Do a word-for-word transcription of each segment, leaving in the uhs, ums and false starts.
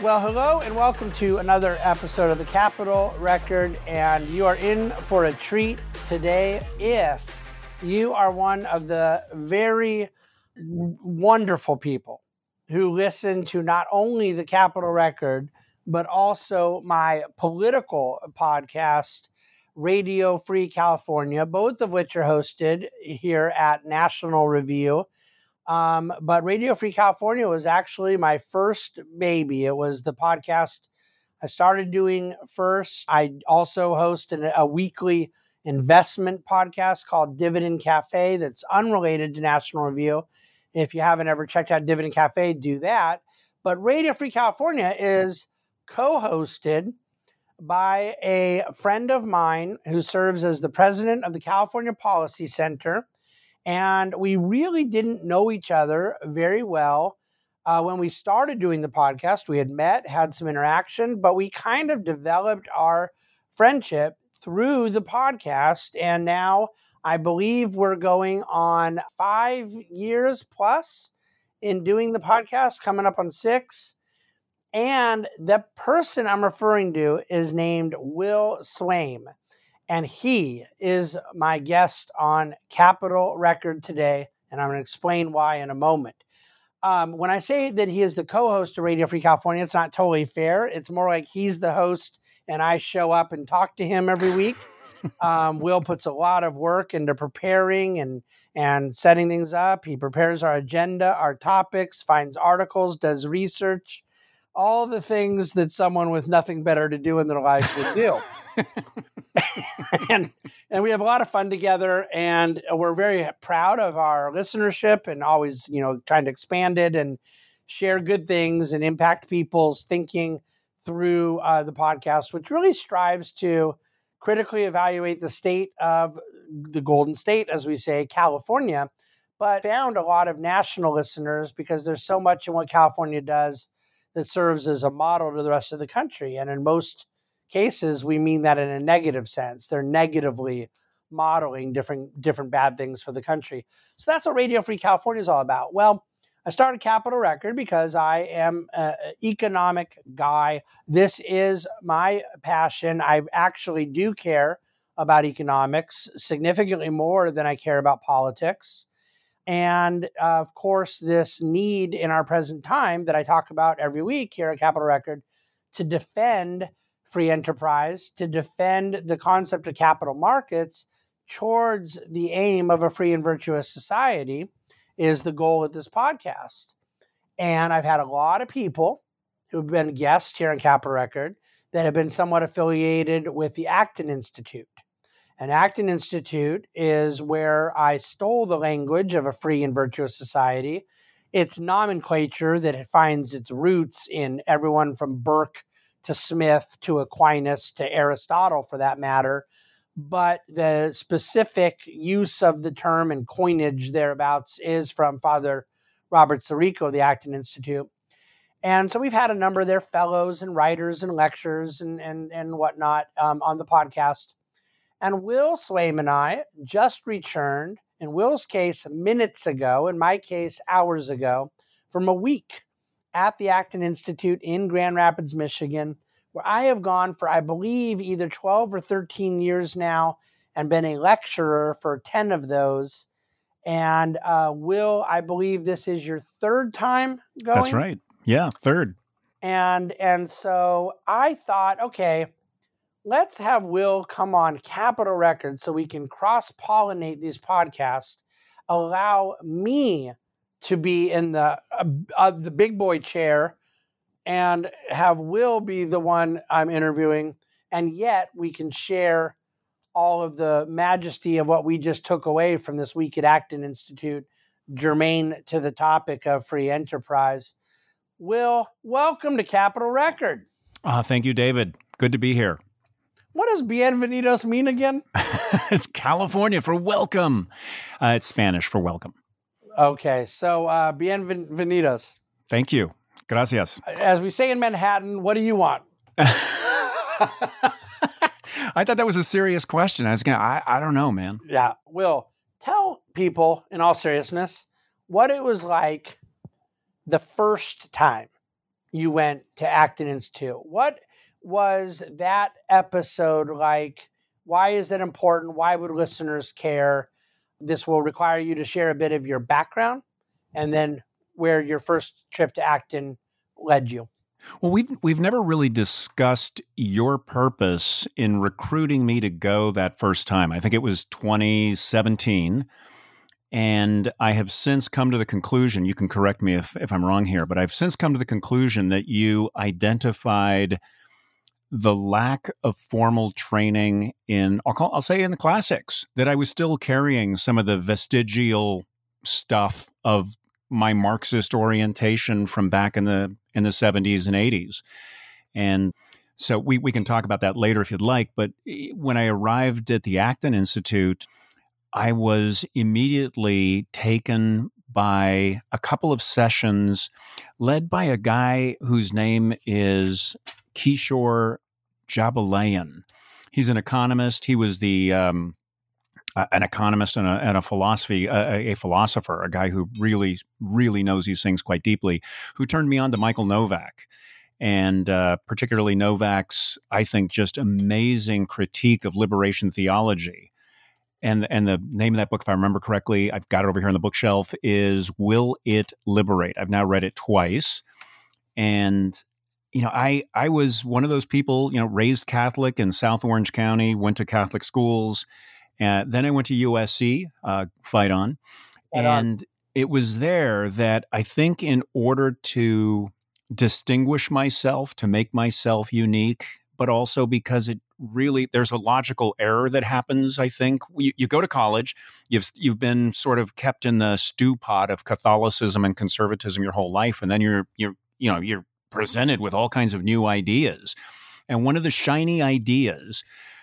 Well, hello and welcome to another episode of the Capitol Record, and you are in for a treat today if you are one of the very wonderful people who listen to not only the Capitol Record, but also my political podcast, Radio Free California, both of which are hosted here at National Review. Um, but Radio Free California was actually my first baby. It was the podcast I started doing first. I also host an, a weekly investment podcast called Dividend Cafe that's unrelated to National Review. If you haven't ever checked out Dividend Cafe, do that. But Radio Free California is co-hosted by a friend of mine who serves as the president of the California Policy Center. And we really didn't know each other very well uh, when we started doing the podcast. We had met, had some interaction, but we kind of developed our friendship through the podcast. And now I believe we're going on five years plus in doing the podcast, coming up on six. And the person I'm referring to is named Will Swaim. And he is my guest on Capitol Record today, and I'm going to explain why in a moment. Um, when I say that he is the co-host of Radio Free California, it's not totally fair. It's more like he's the host, and I show up and talk to him every week. um, Will puts a lot of work into preparing and, and setting things up. He prepares our agenda, our topics, finds articles, does research, all the things that someone with nothing better to do in their life would do. and and we have a lot of fun together, and we're very proud of our listenership and always, you know, trying to expand it and share good things and impact people's thinking through uh, the podcast, which really strives to critically evaluate the state of the Golden State, as we say, California, but found a lot of national listeners because there's so much in what California does that serves as a model to the rest of the country. And in most cases, we mean that in a negative sense. They're negatively modeling different different bad things for the country. So that's what Radio Free California is all about. Well, I started Capitol Record because I am an economic guy. This is my passion. I actually do care about economics significantly more than I care about politics. And uh, of course, this need in our present time that I talk about every week here at Capitol Record to defend free enterprise, to defend the concept of capital markets towards the aim of a free and virtuous society is the goal of this podcast. And I've had a lot of people who've been guests here on Capitol Record that have been somewhat affiliated with the Acton Institute. And Acton Institute is where I stole the language of a free and virtuous society. It's nomenclature that it finds its roots in everyone from Burke to Smith to Aquinas to Aristotle, for that matter. But the specific use of the term and coinage thereabouts is from Father Robert Sirico of the Acton Institute. And so we've had a number of their fellows and writers and lecturers and, and, and whatnot um, on the podcast. And Will Swaim and I just returned, in Will's case, minutes ago, in my case, hours ago, from a week at the Acton Institute in Grand Rapids, Michigan, where I have gone for, I believe, either twelve or thirteen years now and been a lecturer for ten of those. And uh, Will, I believe this is your third time going? That's right. Yeah, third. And, and so I thought, okay, let's have Will come on Capitol Record so we can cross-pollinate these podcasts, allow me to be in the uh, uh, the big boy chair and have Will be the one I'm interviewing, and yet we can share all of the majesty of what we just took away from this week at Acton Institute, germane to the topic of free enterprise. Will, welcome to Capitol Record. Uh, thank you, David. Good to be here. What does bienvenidos mean again? It's California for welcome. Uh, it's Spanish for welcome. Okay, so uh, bienvenidos. Thank you. Gracias. As we say in Manhattan, what do you want? I thought that was a serious question. I was gonna. I, I don't know, man. Yeah. Will, tell people, in all seriousness, what it was like the first time you went to Acton Institute. What was that episode like? Why is it important? Why would listeners care? This will require you to share a bit of your background and then where your first trip to Acton led you. Well, we've, we've never really discussed your purpose in recruiting me to go that first time. I think it was twenty seventeen. And I have since come to the conclusion, you can correct me if, if I'm wrong here, but I've since come to the conclusion that you identified the lack of formal training in, I'll, call, I'll say in the classics, that I was still carrying some of the vestigial stuff of my Marxist orientation from back in the in the seventies and eighties. And so we, we can talk about that later if you'd like. But when I arrived at the Acton Institute, I was immediately taken by a couple of sessions led by a guy whose name is Kishore Jabalayan. He's an economist. He was the um, uh, an economist and a, and a philosophy a, a philosopher, a guy who really really knows these things quite deeply. Who turned me on to Michael Novak, and uh, particularly Novak's, I think, just amazing critique of liberation theology. And and the name of that book, if I remember correctly, I've got it over here on the bookshelf, is Will It Liberate? I've now read it twice. And, you know, I I was one of those people, you know, raised Catholic in South Orange County, went to Catholic schools. And then I went to U S C, uh, fight on. Right and on. It was there that I think in order to distinguish myself, to make myself unique, but also because it really, there's a logical error that happens, I think. You, you go to college, you've you've been sort of kept in the stew pot of Catholicism and conservatism your whole life, and then you're you're you know you're presented with all kinds of new ideas. And one of the shiny ideas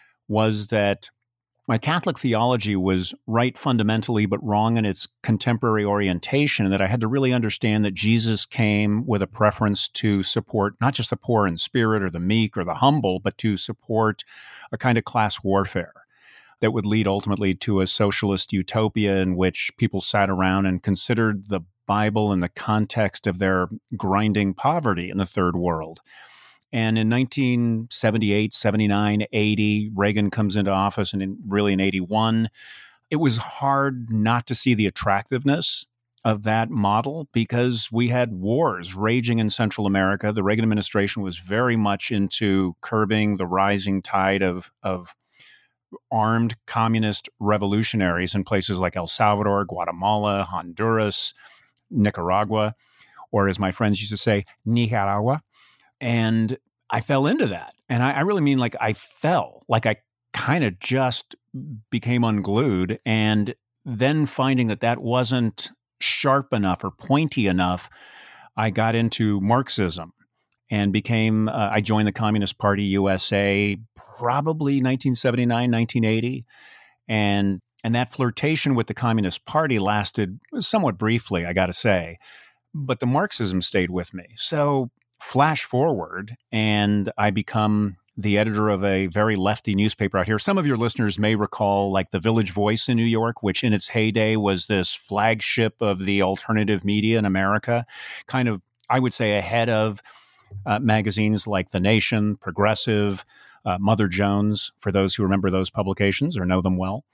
was that my Catholic theology was right fundamentally, but wrong in its contemporary orientation, and that I had to really understand that Jesus came with a preference to support not just the poor in spirit or the meek or the humble, but to support a kind of class warfare that would lead ultimately to a socialist utopia in which people sat around and considered the Bible in the context of their grinding poverty in the third world. And in nineteen seventy-eight, seventy-nine, eighty, Reagan comes into office, and in, really in eighty-one, it was hard not to see the attractiveness of that model because we had wars raging in Central America. The Reagan administration was very much into curbing the rising tide of, of armed communist revolutionaries in places like El Salvador, Guatemala, Honduras, Nicaragua, or as my friends used to say, Nicaragua. And I fell into that. And I, I really mean like I fell, like I kind of just became unglued. And then finding that that wasn't sharp enough or pointy enough, I got into Marxism and became, uh, I joined the Communist Party U S A probably nineteen seventy-nine, nineteen eighty. And, and that flirtation with the Communist Party lasted somewhat briefly, I got to say. But the Marxism stayed with me. So flash forward, and I become the editor of a very lefty newspaper out here. Some of your listeners may recall like the Village Voice in New York, which in its heyday was this flagship of the alternative media in America, kind of, I would say, ahead of uh, magazines like The Nation, Progressive, uh, Mother Jones, for those who remember those publications or know them well.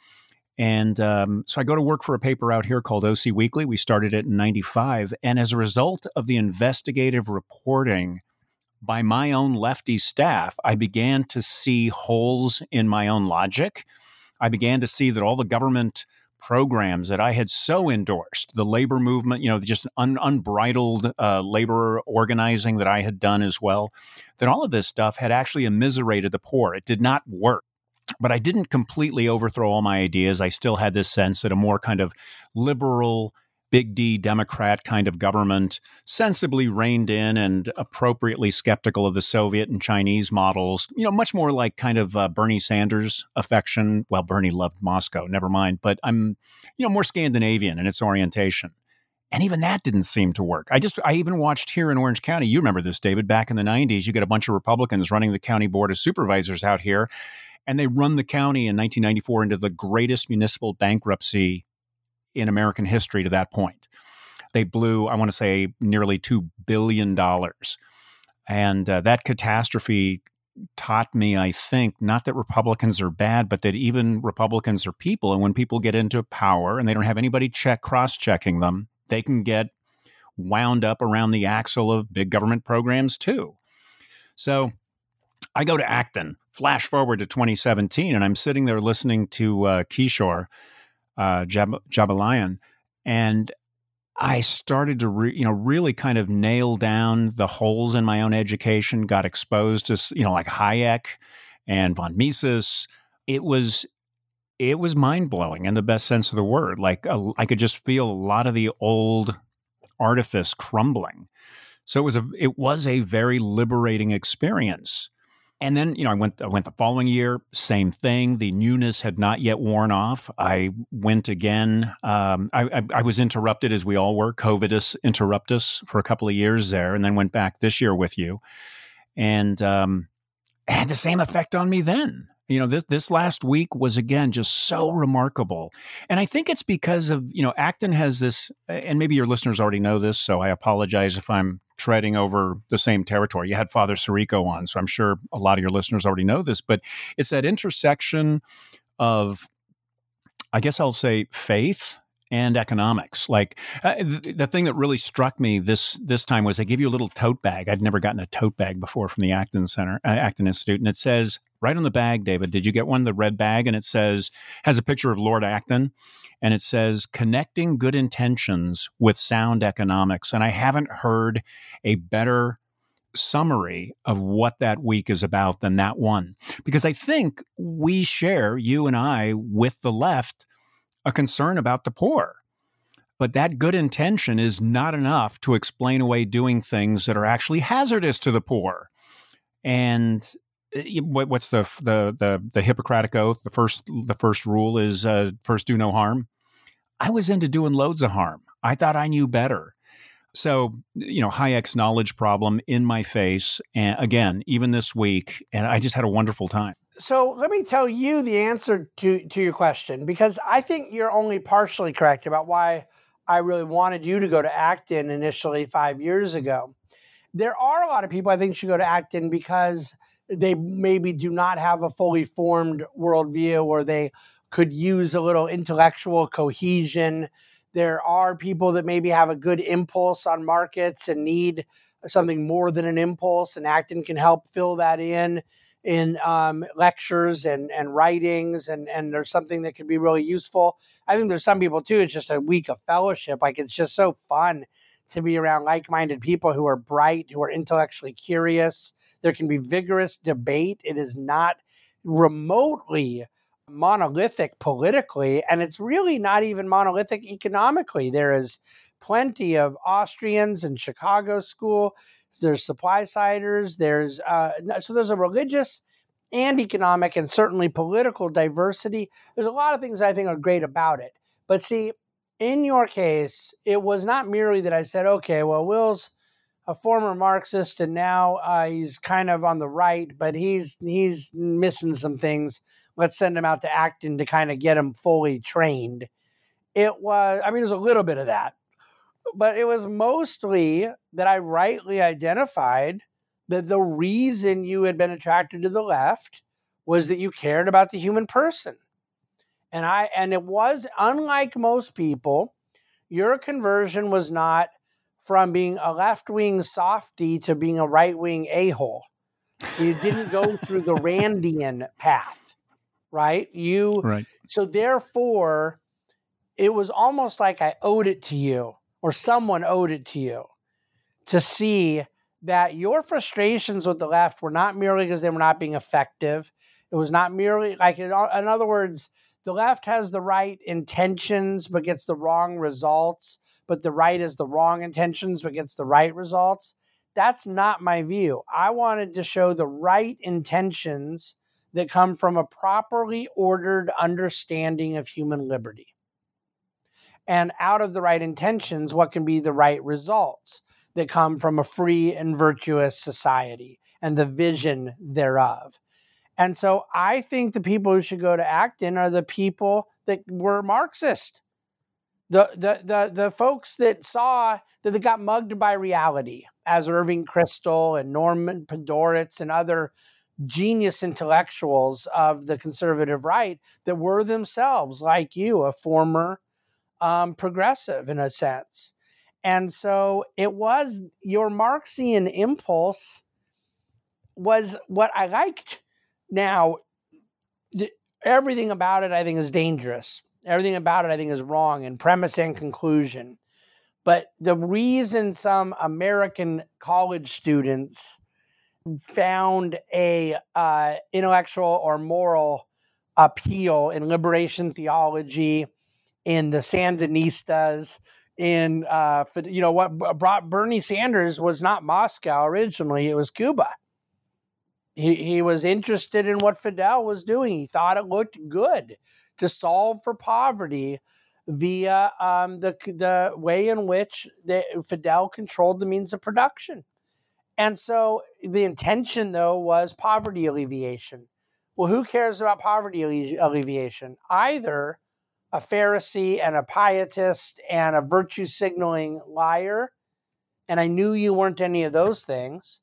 And um, so I go to work for a paper out here called O C Weekly. We started it in ninety-five. And as a result of the investigative reporting by my own lefty staff, I began to see holes in my own logic. I began to see that all the government programs that I had so endorsed, the labor movement, you know, just un- unbridled uh, labor organizing that I had done as well, that all of this stuff had actually immiserated the poor. It did not work. But I didn't completely overthrow all my ideas. I still had this sense that a more kind of liberal, big D Democrat kind of government, sensibly reined in and appropriately skeptical of the Soviet and Chinese models, you know, much more like kind of uh, Bernie Sanders affection. Well, Bernie loved Moscow, never mind. But I'm, you know, more Scandinavian in its orientation. And even that didn't seem to work. I just, I even watched here in Orange County, you remember this, David, back in the nineties, you get a bunch of Republicans running the county board of supervisors out here. And they run the county in nineteen ninety-four into the greatest municipal bankruptcy in American history to that point. They blew, I want to say, nearly two billion dollars. And uh, that catastrophe taught me, I think, not that Republicans are bad, but that even Republicans are people. And when people get into power and they don't have anybody check cross-checking them, they can get wound up around the axle of big government programs too. So I go to Acton, flash forward to twenty seventeen, and I'm sitting there listening to uh, Kishore uh, Jab- Jabalayan, and I started to, re- you know, really kind of nail down the holes in my own education, got exposed to, you know, like Hayek and von Mises. It was, it was mind blowing in the best sense of the word. Like uh, I could just feel a lot of the old artifice crumbling. So it was a, it was a very liberating experience. And then, you know, I went I went the following year, same thing. The newness had not yet worn off. I went again. Um, I, I, I was interrupted, as we all were. COVID interrupted us for a couple of years there, and then went back this year with you. And um, it had the same effect on me then. You know, this this last week was, again, just so remarkable. And I think it's because of, you know, Acton has this, and maybe your listeners already know this, so I apologize if I'm treading over the same territory. You had Father Sirico on, so I'm sure a lot of your listeners already know this, but it's that intersection of, I guess I'll say, faith and economics. Like uh, the, the thing that really struck me this this time was they give you a little tote bag. I'd never gotten a tote bag before from the Acton Center, uh, Acton Institute, and it says right on the bag, David, did you get one? The red bag, and it says, has a picture of Lord Acton, and it says, connecting good intentions with sound economics. And I haven't heard a better summary of what that week is about than that one. Because I think we share, you and I, with the left, a concern about the poor. But that good intention is not enough to explain away doing things that are actually hazardous to the poor. And what's the the the, the Hippocratic Oath? The first the first rule is uh, first do no harm. I was into doing loads of harm. I thought I knew better. So, you know, Hayek's knowledge problem in my face, and again, even this week, and I just had a wonderful time. So let me tell you the answer to, to your question, because I think you're only partially correct about why I really wanted you to go to Acton initially five years ago. There are a lot of people I think should go to Acton because they maybe do not have a fully formed worldview, or they could use a little intellectual cohesion. There are people that maybe have a good impulse on markets and need something more than an impulse, and Acton can help fill that in in um, lectures and, and writings, and, and there's something that could be really useful. I think there's some people too, it's just a week of fellowship. Like, it's just so fun to be around like-minded people who are bright, who are intellectually curious. There can be vigorous debate. It is not remotely monolithic politically, and it's really not even monolithic economically. There is plenty of Austrians in Chicago school. There's supply siders. There's uh, so there's a religious and economic and certainly political diversity. There's a lot of things I think are great about it. But see, in your case, it was not merely that I said, okay, well, Will's a former Marxist and now uh, he's kind of on the right, but he's he's missing some things. Let's send him out to Acton to kind of get him fully trained. It was, I mean, there's a little bit of that. But it was mostly that I rightly identified that the reason you had been attracted to the left was that you cared about the human person. And I and it was, unlike most people, your conversion was not from being a left-wing softy to being a right-wing a-hole. You didn't go through the Randian path, right? You Right. So therefore, it was almost like I owed it to you, or someone owed it to you, to see that your frustrations with the left were not merely because they were not being effective. It was not merely like, in, in other words, the left has the right intentions but gets the wrong results, but the right has the wrong intentions but gets the right results. That's not my view. I wanted to show the right intentions that come from a properly ordered understanding of human liberty. And out of the right intentions, what can be the right results that come from a free and virtuous society and the vision thereof. And so I think the people who should go to Acton are the people that were Marxist. The, the the the folks that saw that they got mugged by reality, as Irving Kristol and Norman Podhoretz and other genius intellectuals of the conservative right that were themselves, like you, a former um, progressive in a sense. And so it was your Marxian impulse was what I liked. Now, th- everything about it, I think, is dangerous. Everything about it, I think, is wrong in premise and conclusion. But the reason some American college students found a uh, intellectual or moral appeal in liberation theology, in the Sandinistas, in uh, you know what brought Bernie Sanders was not Moscow originally; it was Cuba. He he was interested in what Fidel was doing. He thought it looked good to solve for poverty via um, the the way in which the, Fidel controlled the means of production. And so the intention, though, was poverty alleviation. Well, who cares about poverty alle- alleviation? Either a Pharisee and a pietist and a virtue signaling liar, and I knew you weren't any of those things,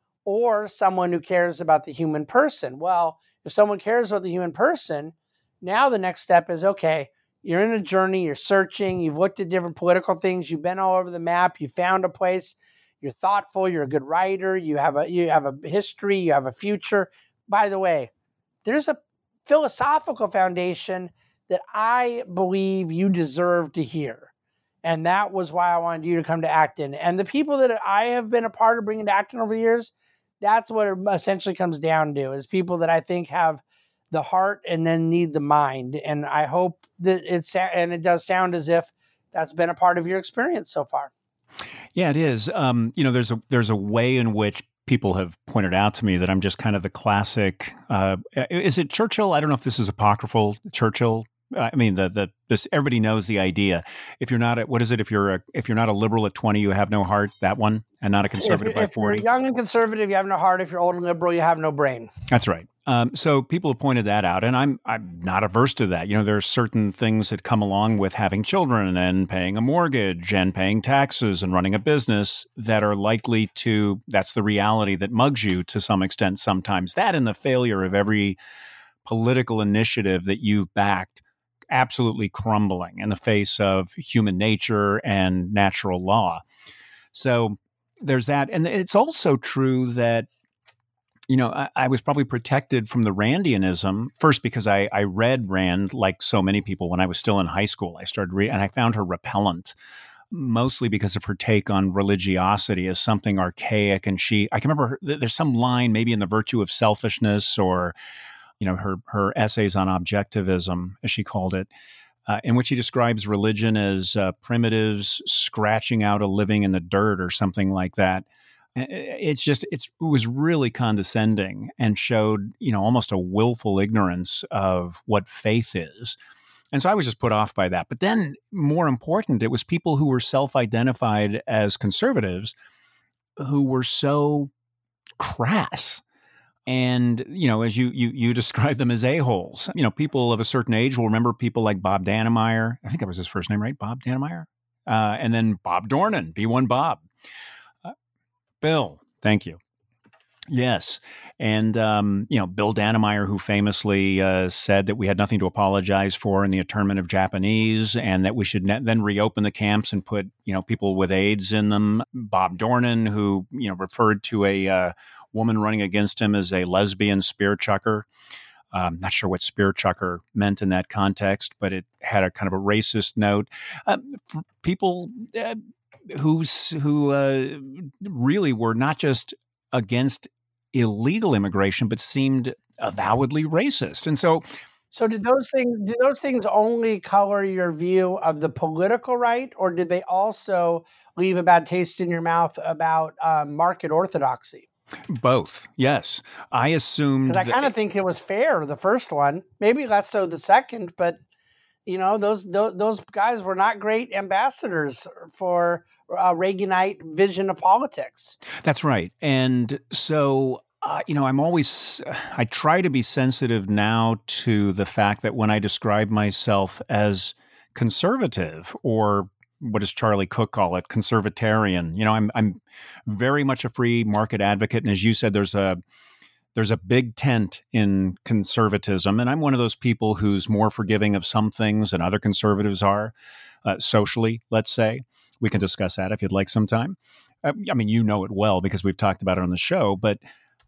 or someone who cares about the human person. Well, if someone cares about the human person, now the next step is, okay, you're in a journey, you're searching, you've looked at different political things, you've been all over the map, you found a place, you're thoughtful, you're a good writer, you have a you have a history, you have a future. By the way, there's a philosophical foundation that I believe you deserve to hear. And that was why I wanted you to come to Acton. And the people that I have been a part of bringing to Acton over the years, that's what it essentially comes down to, is people that I think have the heart and then need the mind. And I hope that it's, and it does sound as if that's been a part of your experience so far. Yeah, it is. Um, you know, there's a there's a way in which people have pointed out to me that I'm just kind of the classic. Uh, is it Churchill? I don't know if this is apocryphal. Churchill. I mean, the the this everybody knows the idea. If you're not a, what is it? If you're a if you're not a liberal at twenty, you have no heart. That one, and not a conservative if, by if forty. If you're young and conservative, you have no heart. If you're old and liberal, you have no brain. That's right. Um, so people have pointed that out, and I'm I'm not averse to that. You know, there are certain things that come along with having children and paying a mortgage and paying taxes and running a business that are likely to. That's the reality that mugs you to some extent. Sometimes that, and the failure of every political initiative that you've backed, absolutely crumbling in the face of human nature and natural law. So there's that, and it's also true that. You know, I, I was probably protected from the Randianism first because I, I read Rand like so many people when I was still in high school. I started reading, and I found her repellent, mostly because of her take on religiosity as something archaic. And she, I can remember her, there's some line maybe in The Virtue of Selfishness, or you know, her her essays on objectivism, as she called it, uh, in which she describes religion as uh, primitives scratching out a living in the dirt or something like that. It's just, it's, it was really condescending and showed, you know, almost a willful ignorance of what faith is. And so I was just put off by that. But then, more important, it was people who were self-identified as conservatives who were so crass. And, you know, as you you you describe them as a-holes. You know, people of a certain age will remember people like Bob Dannemeyer. I think that was his first name, right? Bob Dannemeyer. Uh, and then Bob Dornan, B one Bob. Bill, thank you. Yes. And, um, you know, Bill Dannemeyer, who famously uh, said that we had nothing to apologize for in the internment of Japanese, and that we should ne- then reopen the camps and put, you know, people with AIDS in them. Bob Dornan, who, you know, referred to a uh, woman running against him as a lesbian spear chucker. Um, not sure what spear chucker meant in that context, but it had a kind of a racist note. Uh, people... Uh, Who's who uh, really were not just against illegal immigration, but seemed avowedly racist. And so, so did those things? Did those things only color your view of the political right, or did they also leave a bad taste in your mouth about um, market orthodoxy? Both, yes. I assumed. Because I kind of think it was fair, the first one, maybe less so the second, but. You know, those, those those guys were not great ambassadors for uh, Reaganite vision of politics. That's right. And so, uh, you know, I'm always, I try to be sensitive now to the fact that when I describe myself as conservative, or what does Charlie Cook call it? Conservatarian. You know, I'm I'm very much a free market advocate, and as you said, there's a there's a big tent in conservatism, and I'm one of those people who's more forgiving of some things than other conservatives are, uh, socially, let's say. We can discuss that if you'd like sometime. Uh, I mean, you know it well because we've talked about it on the show, but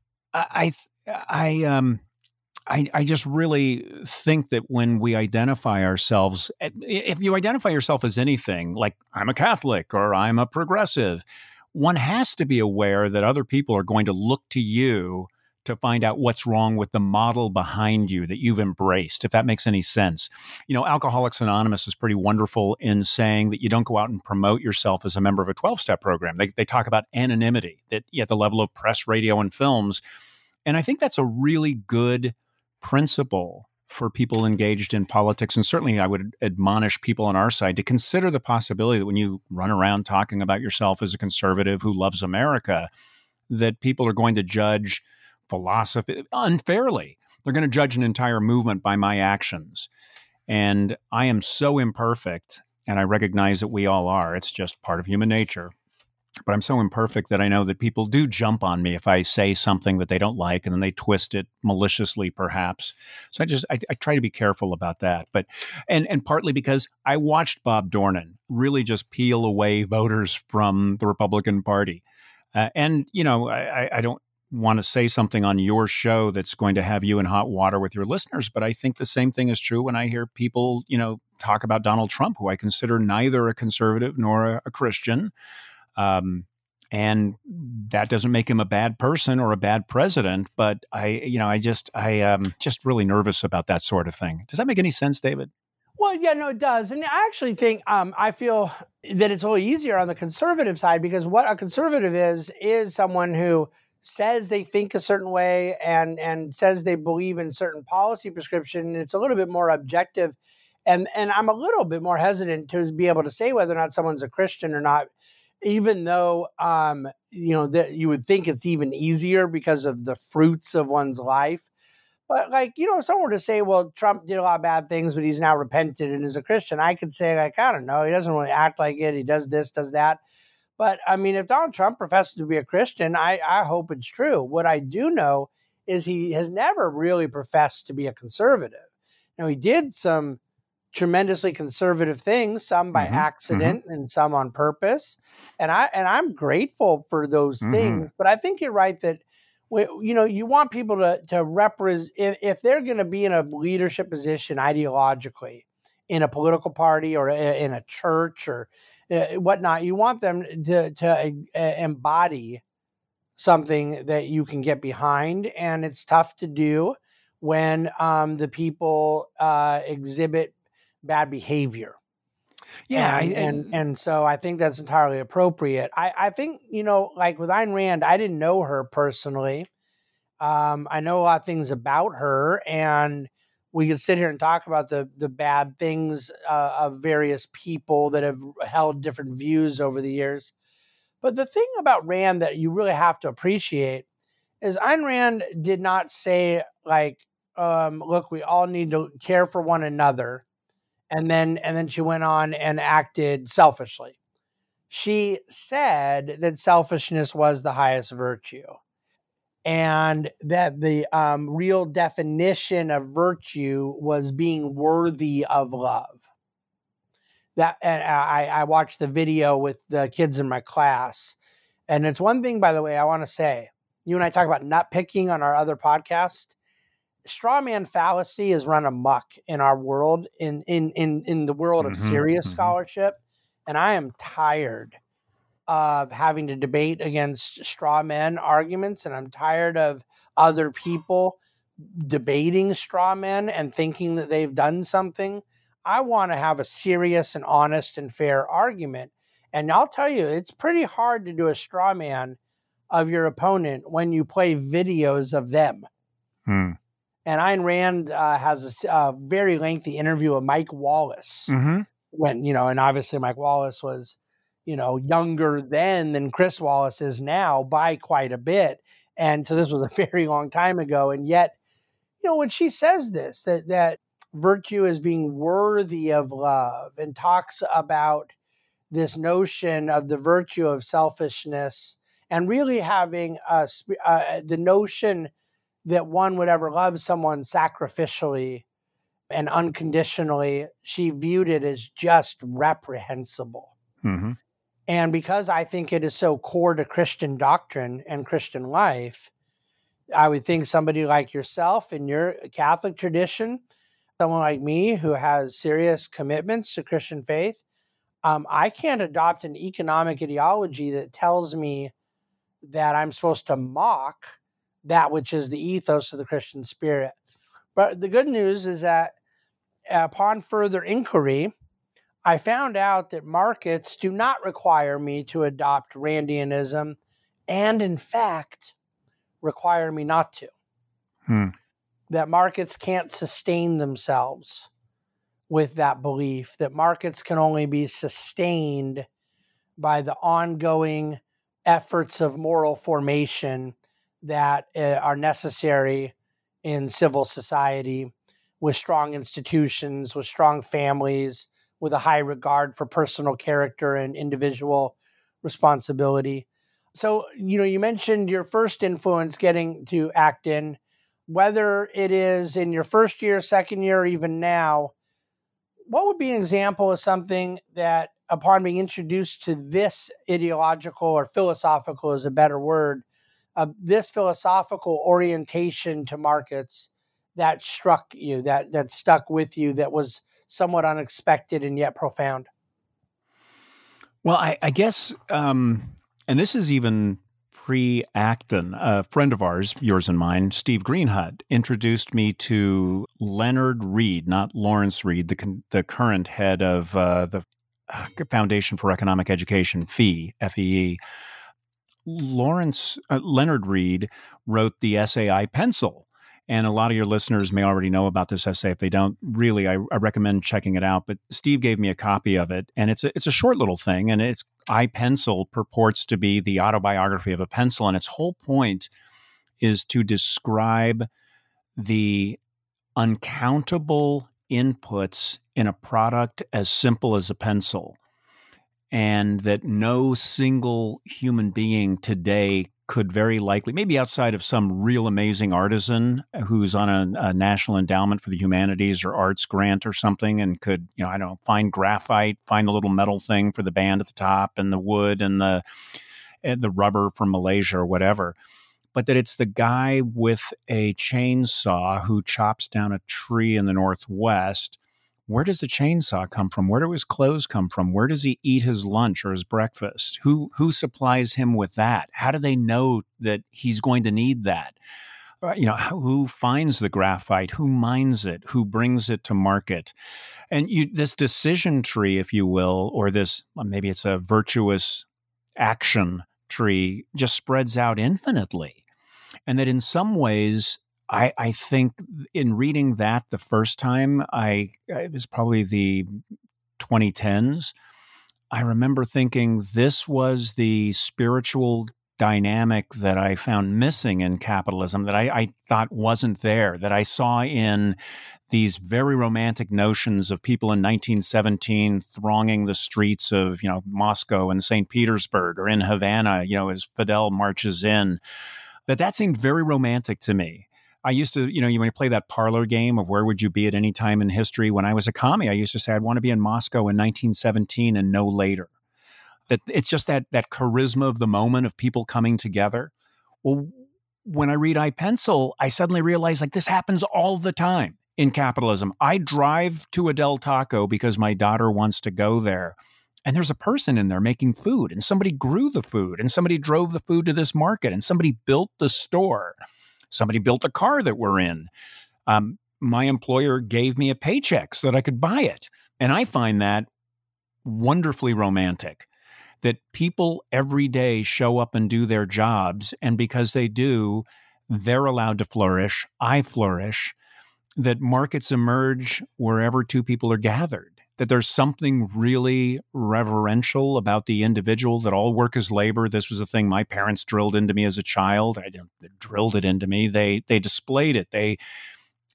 I, I, I um. I, I just really think that when we identify ourselves, if you identify yourself as anything, like I'm a Catholic or I'm a progressive, one has to be aware that other people are going to look to you to find out what's wrong with the model behind you that you've embraced, if that makes any sense. You know, Alcoholics Anonymous is pretty wonderful in saying that you don't go out and promote yourself as a member of a twelve-step program. They, they talk about anonymity that at the level of press, radio, and films. And I think that's a really good principle for people engaged in politics. And certainly I would admonish people on our side to consider the possibility that when you run around talking about yourself as a conservative who loves America, that people are going to judge philosophy unfairly. They're going to judge an entire movement by my actions. And I am so imperfect, and I recognize that we all are. It's just part of human nature. But I'm so imperfect that I know that people do jump on me if I say something that they don't like, and then they twist it maliciously, perhaps. So I just I, I try to be careful about that. But and and partly because I watched Bob Dornan really just peel away voters from the Republican Party, uh, and you know I, I don't want to say something on your show that's going to have you in hot water with your listeners, but I think the same thing is true when I hear people you know talk about Donald Trump, who I consider neither a conservative nor a, a Christian. Um, and that doesn't make him a bad person or a bad president, but I, you know, I just, I, um, just really nervous about that sort of thing. Does that make any sense, David? Well, yeah, no, it does. And I actually think, um, I feel that it's a little easier on the conservative side, because what a conservative is, is someone who says they think a certain way and, and says they believe in certain policy prescription. It's a little bit more objective. And, and I'm a little bit more hesitant to be able to say whether or not someone's a Christian or not, even though, um, you know, that you would think it's even easier because of the fruits of one's life. But like, you know, if someone were to say, well, Trump did a lot of bad things, but he's now repented and is a Christian, I could say, like, I don't know, he doesn't really act like it. He does this, does that. But I mean, if Donald Trump professes to be a Christian, I, I hope it's true. What I do know is he has never really professed to be a conservative. Now, he did some tremendously conservative things, some by mm-hmm, accident mm-hmm. and some on purpose. And I and I'm grateful for those mm-hmm. things. But I think you're right that we, you know, you want people to to represent, if, if they're going to be in a leadership position ideologically in a political party or in a church or uh, whatnot, you want them to to uh, embody something that you can get behind. And it's tough to do when um, the people uh, exhibit bad behavior. Yeah. And, I, and, and so I think that's entirely appropriate. I, I think, you know, like with Ayn Rand, I didn't know her personally. Um, I know a lot of things about her, and we could sit here and talk about the, the bad things uh, of various people that have held different views over the years. But the thing about Rand that you really have to appreciate is Ayn Rand did not say like, um, look, we all need to care for one another. And then and then she went on and acted selfishly. She said that selfishness was the highest virtue, and that the um, real definition of virtue was being worthy of love. That and I, I watched the video with the kids in my class. And it's one thing, by the way, I want to say, you and I talk about nut picking on our other podcast. Straw man fallacy is run amok in our world, in in in, in the world of mm-hmm, serious mm-hmm. scholarship. And I am tired of having to debate against straw man arguments. And I'm tired of other people debating straw men and thinking that they've done something. I want to have a serious and honest and fair argument. And I'll tell you, it's pretty hard to do a straw man of your opponent when you play videos of them. Hmm. And Ayn Rand uh, has a, a very lengthy interview with Mike Wallace mm-hmm. when, you know, and obviously Mike Wallace was, you know, younger then than Chris Wallace is now by quite a bit. And so this was a very long time ago. And yet, you know, when she says this, that, that virtue as being worthy of love and talks about this notion of the virtue of selfishness and really having a, uh, the notion that one would ever love someone sacrificially and unconditionally. She viewed it as just reprehensible. Mm-hmm. And because I think it is so core to Christian doctrine and Christian life, I would think somebody like yourself in your Catholic tradition, someone like me who has serious commitments to Christian faith, um, I can't adopt an economic ideology that tells me that I'm supposed to mock that which is the ethos of the Christian spirit. But the good news is that upon further inquiry, I found out that markets do not require me to adopt Randianism, and in fact, require me not to. Hmm. That markets can't sustain themselves with that belief, that markets can only be sustained by the ongoing efforts of moral formation that uh, are necessary in civil society, with strong institutions, with strong families, with a high regard for personal character and individual responsibility. So, you know, you mentioned your first influence getting to Acton, whether it is in your first year, second year, or even now. What would be an example of something that, upon being introduced to this ideological or philosophical is a better word, uh, this philosophical orientation to markets that struck you, that that stuck with you, that was somewhat unexpected and yet profound? Well, I, I guess, um, and this is even pre-Acton, a friend of ours, yours and mine, Steve Greenhut, introduced me to Leonard Read, not Lawrence Read, the con- the current head of uh, the Foundation for Economic Education, F E E, F E E. Lawrence uh, Leonard Read wrote the essay I Pencil. And a lot of your listeners may already know about this essay. If they don't, really, I, I recommend checking it out. But Steve gave me a copy of it, and it's a, it's a short little thing. And it's I Pencil purports to be the autobiography of a pencil, and its whole point is to describe the uncountable inputs in a product as simple as a pencil, and that no single human being today could very likely, maybe outside of some real amazing artisan who's on a, a National Endowment for the Humanities or Arts grant or something and could, you know, I don't know, find graphite, find the little metal thing for the band at the top and the wood and the and the rubber from Malaysia or whatever. But that it's the guy with a chainsaw who chops down a tree in the Northwest. Where does the chainsaw come from? Where do his clothes come from? Where does he eat his lunch or his breakfast? Who who supplies him with that? How do they know that he's going to need that? Uh, you know, who finds the graphite? Who mines it? Who brings it to market? And you, this decision tree, if you will, or this, well, maybe it's a virtuous action tree, just spreads out infinitely. And that in some ways, I, I think in reading that the first time, I it was probably the twenty tens, I remember thinking this was the spiritual dynamic that I found missing in capitalism, that I, I thought wasn't there, that I saw in these very romantic notions of people in nineteen seventeen thronging the streets of, you know, Moscow and Saint Petersburg or in Havana, you know, as Fidel marches in, that that seemed very romantic to me. I used to, you know, you when you play that parlor game of where would you be at any time in history, when I was a commie, I used to say I'd want to be in Moscow in nineteen seventeen and no later. That it's just that that charisma of the moment of people coming together. Well, when I read I Pencil, I suddenly realize like this happens all the time in capitalism. I drive to a Del Taco because my daughter wants to go there. And there's a person in there making food, and somebody grew the food, and somebody drove the food to this market, and somebody built the store. Somebody built a car that we're in. Um, my employer gave me a paycheck so that I could buy it. And I find that wonderfully romantic, that people every day show up and do their jobs. And because they do, they're allowed to flourish. I flourish. That markets emerge wherever two people are gathered. That there's something really reverential about the individual, that all work is labor. This was a thing my parents drilled into me as a child. I didn't, they drilled it into me. They they displayed it. They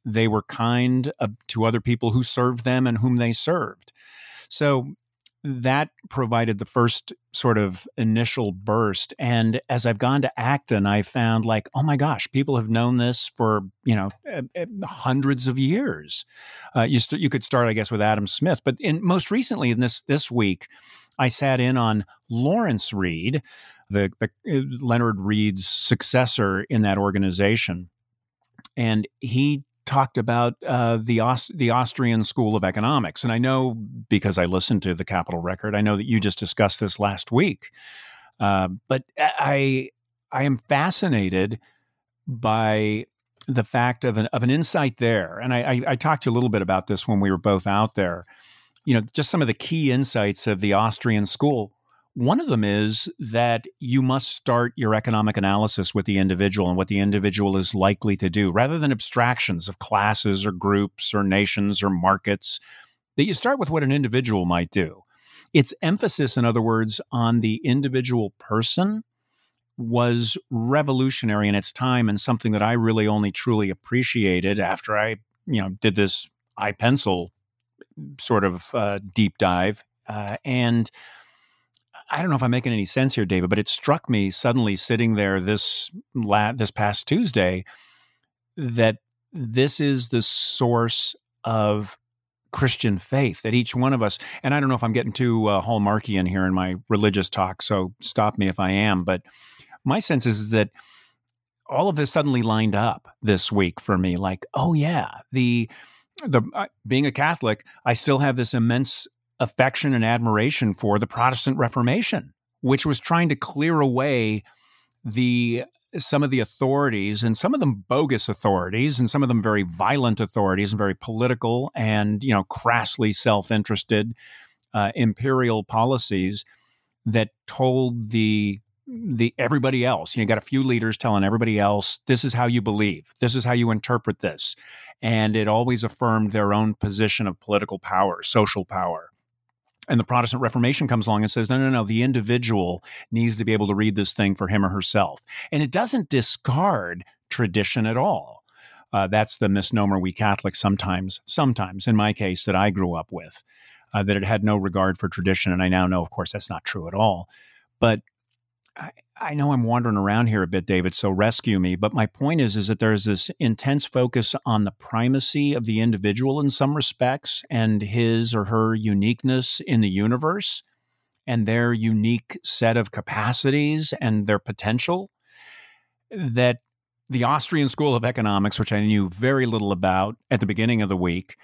they were kind uh, to other people who served them and whom they served. So that provided the first sort of initial burst. And as I've gone to Acton, I found like, oh my gosh, people have known this for, you know, uh, uh, hundreds of years. Uh, you st- you could start, I guess, with Adam Smith. But in most recently, in this this week, I sat in on Lawrence Reed, the, the uh, Leonard Reed's successor in that organization. And he talked about uh, the Aust- the Austrian School of Economics. And I know, because I listened to the Capitol Record, I know that you just discussed this last week. Uh, but I I am fascinated by the fact of an of an insight there. And I, I, I talked to you a little bit about this when we were both out there. You know, just some of the key insights of the Austrian school. One of them is that you must start your economic analysis with the individual and what the individual is likely to do, rather than abstractions of classes or groups or nations or markets, that you start with what an individual might do. Its emphasis, in other words, on the individual person was revolutionary in its time, and something that I really only truly appreciated after I, you know, did this iPencil sort of uh, deep dive. Uh, and I don't know if I'm making any sense here, David, but it struck me suddenly sitting there this la- this past Tuesday that this is the source of Christian faith, that each one of us, and I don't know if I'm getting too uh, Hallmarkian here in my religious talk, so stop me if I am, but my sense is that all of this suddenly lined up this week for me. Like, oh yeah, the the uh, being a Catholic, I still have this immense affection and admiration for the Protestant Reformation, which was trying to clear away the some of the authorities, and some of them bogus authorities, and some of them very violent authorities, and very political and, you know, crassly self-interested uh, imperial policies that told the the everybody else. You got a few leaders telling everybody else, this is how you believe, this is how you interpret this, and it always affirmed their own position of political power, social power. And the Protestant Reformation comes along and says, no, no, no, the individual needs to be able to read this thing for him or herself. And it doesn't discard tradition at all. Uh, that's the misnomer we Catholics sometimes, sometimes, in my case, that I grew up with, uh, that it had no regard for tradition. And I now know, of course, that's not true at all. But I, I know I'm wandering around here a bit, David, so rescue me. But my point is, is that there's this intense focus on the primacy of the individual in some respects, and his or her uniqueness in the universe, and their unique set of capacities and their potential, that the Austrian School of Economics, which I knew very little about at the beginning of the week,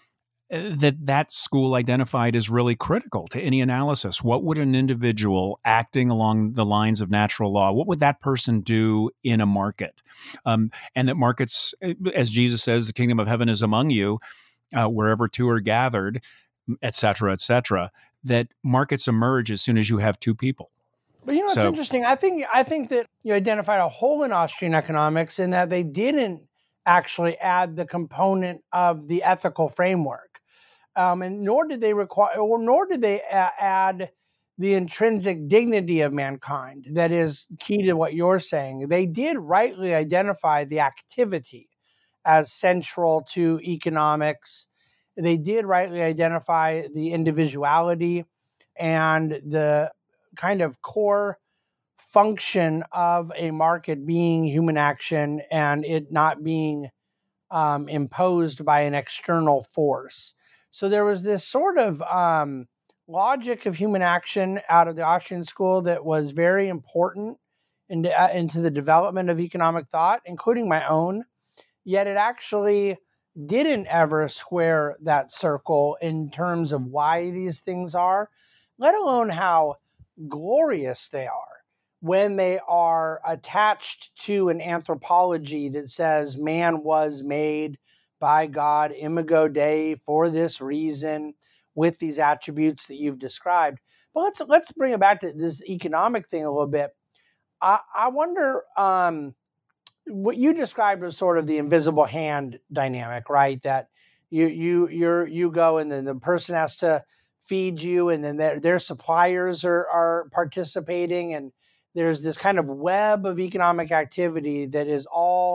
that that school identified as really critical to any analysis. What would an individual acting along the lines of natural law, what would that person do in a market? Um, and that markets, as Jesus says, the kingdom of heaven is among you, uh, wherever two are gathered, et cetera, et cetera, that markets emerge as soon as you have two people. But you know, it's So- interesting. I think I think that you identified a hole in Austrian economics in that they didn't actually add the component of the ethical framework. Um, and nor did they require, or nor did they a- add the intrinsic dignity of mankind. That is key to what you're saying. They did rightly identify the activity as central to economics. They did rightly identify the individuality and the kind of core function of a market being human action and it not being um, imposed by an external force. So there was this sort of um, logic of human action out of the Austrian school that was very important into, uh, into the development of economic thought, including my own. Yet it actually didn't ever square that circle in terms of why these things are, let alone how glorious they are when they are attached to an anthropology that says man was made by God, imago Dei, for this reason, with these attributes that you've described. But let's let's bring it back to this economic thing a little bit. I, I wonder um, what you described as sort of the invisible hand dynamic, right? That you you you're you go and then the person has to feed you, and then their their suppliers are are participating, and there's this kind of web of economic activity that is all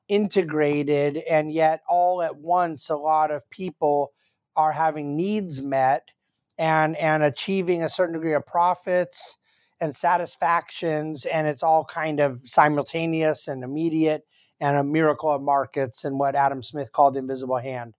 integrated, and yet all at once, a lot of people are having needs met and and achieving a certain degree of profits and satisfactions, and it's all kind of simultaneous and immediate and a miracle of markets and what Adam Smith called the invisible hand.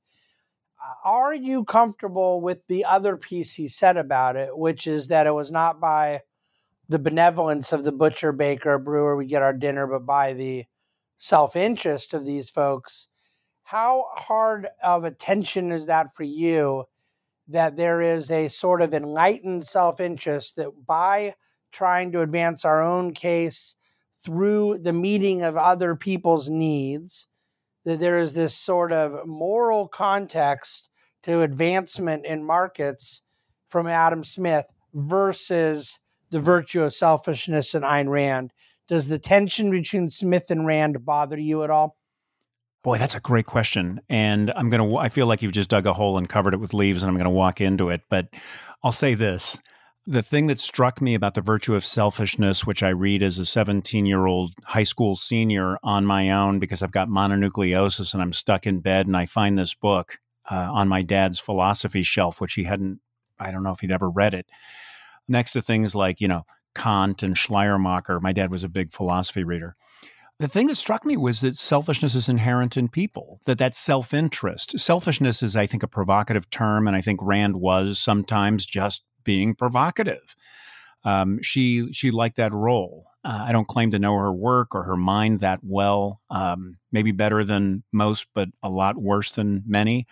Are you comfortable with the other piece he said about it, which is that it was not by the benevolence of the butcher, baker, brewer we get our dinner, but by the self-interest of these folks? How hard of a tension is that for you, that there is a sort of enlightened self-interest that by trying to advance our own case through the meeting of other people's needs, that there is this sort of moral context to advancement in markets from Adam Smith versus the virtue of selfishness in Ayn Rand? Does the tension between Smith and Rand bother you at all? Boy, that's a great question. And I'm going to, I feel like you've just dug a hole and covered it with leaves, and I'm going to walk into it. But I'll say this. The thing that struck me about the virtue of selfishness, which I read as a seventeen-year-old high school senior on my own because I've got mononucleosis and I'm stuck in bed, and I find this book uh, on my dad's philosophy shelf, which he hadn't, I don't know if he'd ever read it, next to things like, you know, Kant and Schleiermacher. My dad was a big philosophy reader. The thing that struck me was that selfishness is inherent in people, that that's self-interest. Selfishness is, I think, a provocative term, and I think Rand was sometimes just being provocative. Um, she she liked that role. Uh, I don't claim to know her work or her mind that well, um, maybe better than most, but a lot worse than many.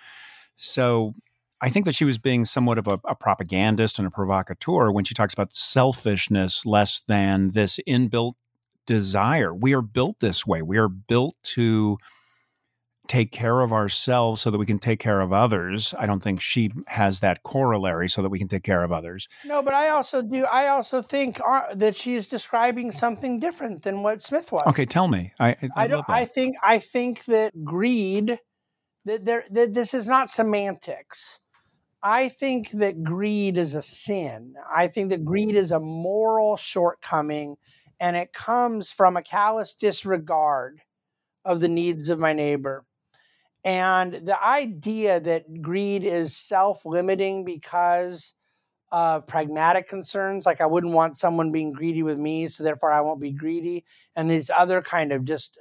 So I think that she was being somewhat of a, a propagandist and a provocateur when she talks about selfishness less than this inbuilt desire. We are built this way. We are built to take care of ourselves so that we can take care of others. I don't think she has that corollary so that we can take care of others. No, but I also do. I also think uh, that she's describing something different than what Smith was. Okay, tell me. I I, I don't. I think. I think that greed. That there. That this is not semantics. I think that greed is a sin. I think that greed is a moral shortcoming, and it comes from a callous disregard of the needs of my neighbor. And the idea that greed is self-limiting because of pragmatic concerns, like I wouldn't want someone being greedy with me, so therefore I won't be greedy, and these other kind of just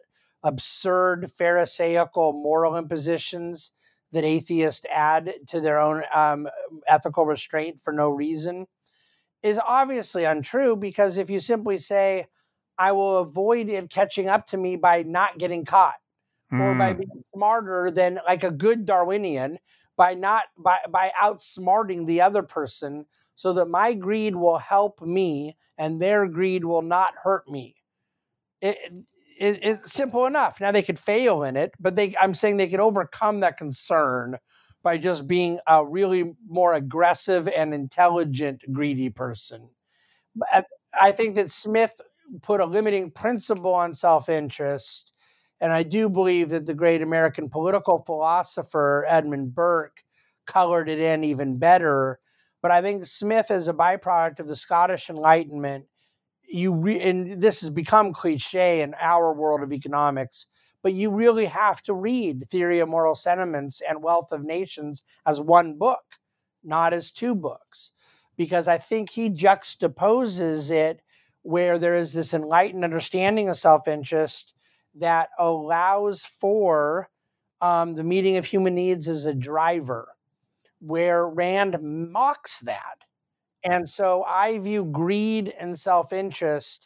absurd pharisaical moral impositions that atheists add to their own um, ethical restraint for no reason, is obviously untrue, because if you simply say, I will avoid it catching up to me by not getting caught, or by being smarter than, like a good Darwinian, by not by by outsmarting the other person so that my greed will help me and their greed will not hurt me. It, it, it's simple enough. Now they could fail in it, but they I'm saying they could overcome that concern by just being a really more aggressive and intelligent greedy person. But I think that Smith put a limiting principle on self-interest. And I do believe that the great American political philosopher Edmund Burke colored it in even better. But I think Smith, as a byproduct of the Scottish Enlightenment, you re- and this has become cliche in our world of economics, but you really have to read Theory of Moral Sentiments and Wealth of Nations as one book, not as two books, because I think he juxtaposes it where there is this enlightened understanding of self-interest that allows for um, the meeting of human needs as a driver, where Rand mocks that. And so I view greed and self-interest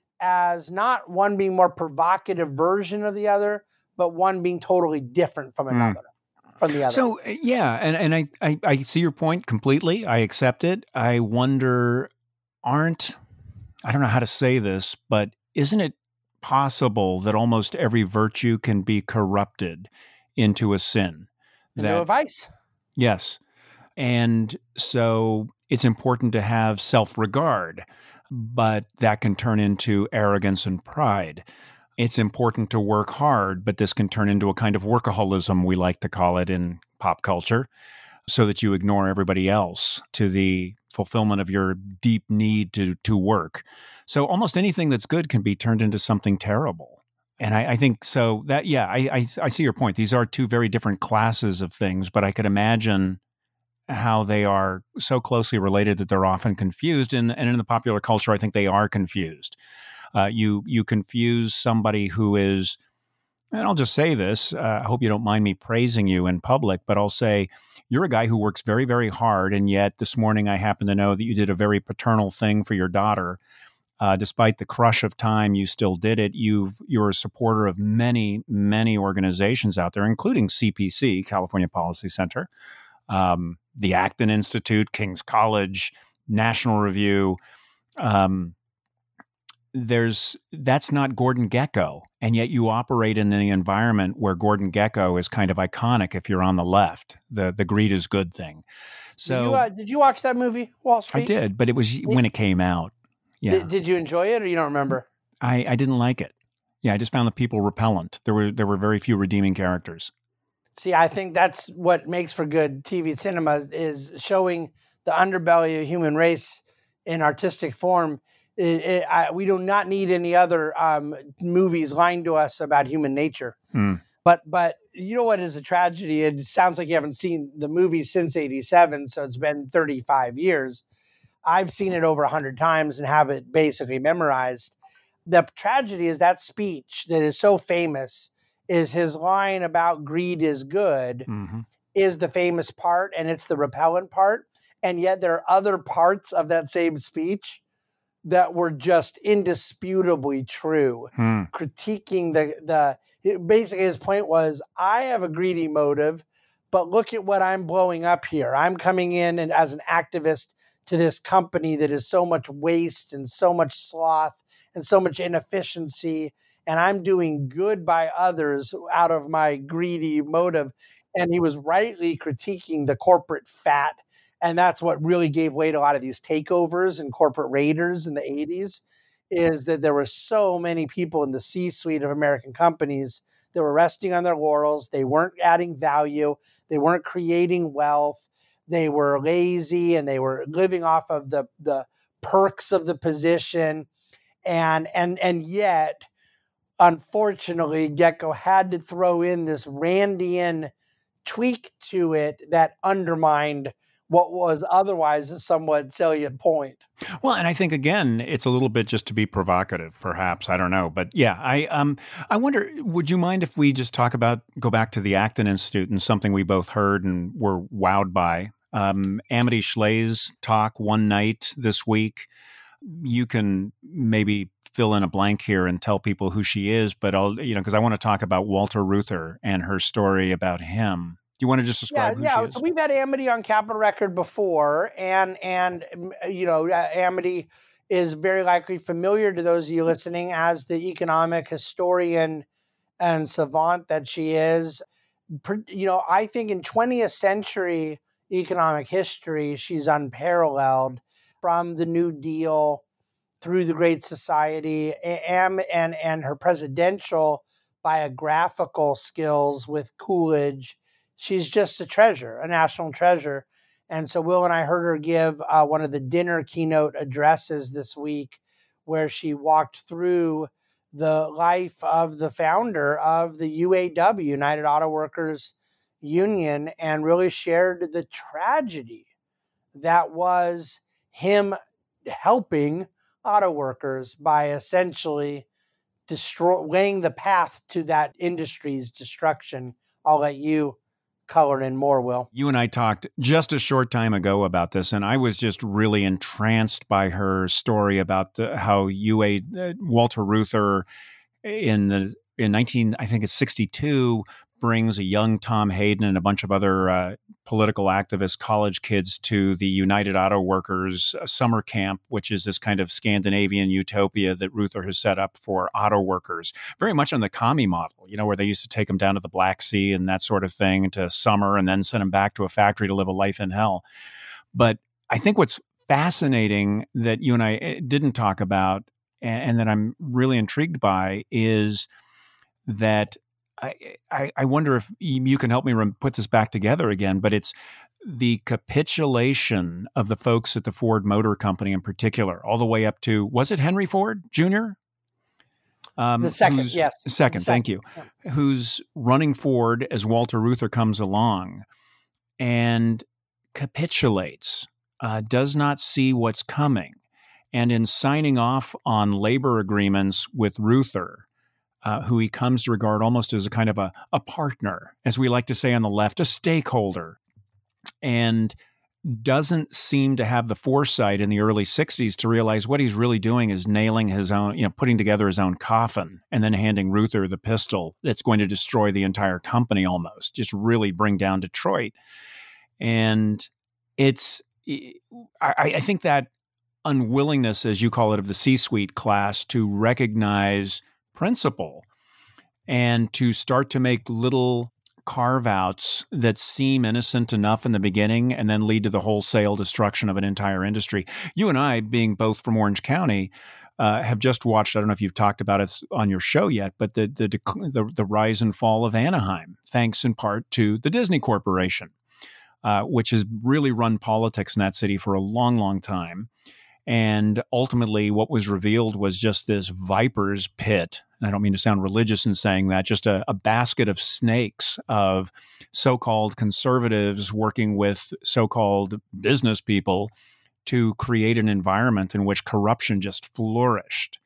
as not one being more provocative version of the other, but one being totally different from another. Mm. From the other. So, yeah, and, and I, I, I see your point completely. I accept it. I wonder, aren't, I don't know how to say this, but isn't it possible that almost every virtue can be corrupted into a sin? Into that, a vice. Yes. And so it's important to have self-regard, but that can turn into arrogance and pride. It's important to work hard, but this can turn into a kind of workaholism, we like to call it in pop culture, so that you ignore everybody else to the fulfillment of your deep need to to work. So almost anything that's good can be turned into something terrible. And I, I think so that, yeah, I, I, I see your point. These are two very different classes of things, but I could imagine how they are so closely related that they're often confused. And, and in the popular culture, I think they are confused. Uh, you, you confuse somebody who is, and I'll just say this, uh, I hope you don't mind me praising you in public, but I'll say you're a guy who works very, very hard. And yet this morning I happen to know that you did a very paternal thing for your daughter. Uh, despite the crush of time, you still did it. You've, you're a supporter of many, many organizations out there, including C P C, California Policy Center, um, the Acton Institute, King's College, National Review. Um, there's that's not Gordon Gekko, and yet you operate in the environment where Gordon Gekko is kind of iconic. If you're on the left, the the greed is good thing. So did you, uh, did you watch that movie, Wall Street? I did, but it was when it came out. Yeah. Did, did you enjoy it, or you don't remember? I, I didn't like it. Yeah, I just found the people repellent. There were there were very few redeeming characters. See, I think that's what makes for good T V cinema, is showing the underbelly of human race in artistic form. It, it, I, we do not need any other um, movies lying to us about human nature. Mm. But but you know what is a tragedy? It sounds like you haven't seen the movie since eighty-seven, so it's been thirty-five years. I've seen it over one hundred times and have it basically memorized. The tragedy is that speech that is so famous is his line about greed is good, mm-hmm. is the famous part, and it's the repellent part. And yet there are other parts of that same speech that were just indisputably true, hmm. critiquing the, the, basically his point was, I have a greedy motive, but look at what I'm blowing up here. I'm coming in and as an activist to this company that is so much waste and so much sloth and so much inefficiency, and I'm doing good by others out of my greedy motive. And he was rightly critiquing the corporate fat. And that's what really gave way to a lot of these takeovers and corporate raiders in the eighties, is that there were so many people in the C-suite of American companies that were resting on their laurels. They weren't adding value. They weren't creating wealth. They were lazy, and they were living off of the, the perks of the position. And, and, and yet, unfortunately, Gekko had to throw in this Randian tweak to it that undermined what was otherwise a somewhat salient point. Well, and I think, again, it's a little bit just to be provocative, perhaps. I don't know. But yeah, I um, I wonder, would you mind if we just talk about, go back to the Acton Institute and something we both heard and were wowed by? Um, Amity Shlaes talk one night this week. You can maybe fill in a blank here and tell people who she is, but I'll, you know, because I want to talk about Walter Reuther and her story about him. Do you want to just describe yeah, who yeah. she is? So we've had Amity on Capitol Record before, and and you know, Amity is very likely familiar to those of you listening as the economic historian and savant that she is. You know, I think in twentieth century economic history, she's unparalleled, from the New Deal through the Great Society, and and and her presidential biographical skills with Coolidge. She's just a treasure, a national treasure. And so Will and I heard her give uh, one of the dinner keynote addresses this week, where she walked through the life of the founder of the U A W, United Auto Workers Union, and really shared the tragedy that was him helping auto workers by essentially destroy, laying the path to that industry's destruction. I'll let you color in more, Will. You and I talked just a short time ago about this, and I was just really entranced by her story about the, how U A uh, Walter Reuther in the in nineteen I think it's sixty-two brings a young Tom Hayden and a bunch of other uh, political activist college kids to the United Auto Workers summer camp, which is this kind of Scandinavian utopia that Reuther has set up for auto workers, very much on the commie model, you know, where they used to take them down to the Black Sea and that sort of thing to summer and then send them back to a factory to live a life in hell. But I think what's fascinating that you and I didn't talk about, and, and that I'm really intrigued by, is that I, I, I wonder if you can help me put this back together again, but it's the capitulation of the folks at the Ford Motor Company in particular, all the way up to, was it Henry Ford Junior? Um, The second, who's yes. The second, thank second. you, Yeah. who's running forward as Walter Reuther comes along and capitulates, uh, does not see what's coming. And in signing off on labor agreements with Reuther, uh, who he comes to regard almost as a kind of a, a partner, as we like to say on the left, a stakeholder, and doesn't seem to have the foresight in the early sixties to realize what he's really doing is nailing his own, you know, putting together his own coffin and then handing Reuther the pistol that's going to destroy the entire company almost, just really bring down Detroit. And it's, I, I think that unwillingness, as you call it, of the C-suite class to recognize principle and to start to make little carve-outs that seem innocent enough in the beginning and then lead to the wholesale destruction of an entire industry. You and I, being both from Orange County, uh, have just watched, I don't know if you've talked about it on your show yet, but the, the, the, the rise and fall of Anaheim, thanks in part to the Disney Corporation, uh, which has really run politics in that city for a long, long time. And ultimately, what was revealed was just this viper's pit. And I don't mean to sound religious in saying that, just a, a basket of snakes of so-called conservatives working with so-called business people to create an environment in which corruption just flourished.